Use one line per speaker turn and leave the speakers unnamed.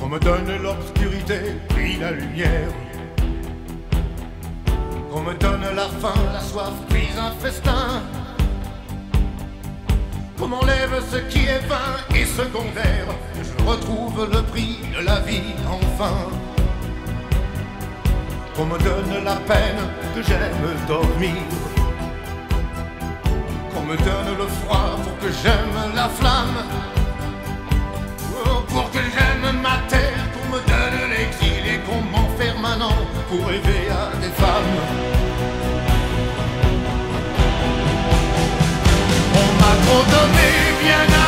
Qu'on me donne l'obscurité puis la lumière, qu'on me donne la faim, la soif puis un festin, qu'on m'enlève ce qui est vain et secondaire, que je retrouve le prix de la vie enfin, qu'on me donne la peine, que j'aime dormir, qu'on me donne le froid pour que j'aime la flamme, pour que j'aime ma terre, qu'on me donne l'exil et qu'on m'enferme un an pour rêver à des femmes. On m'a trop donné, bien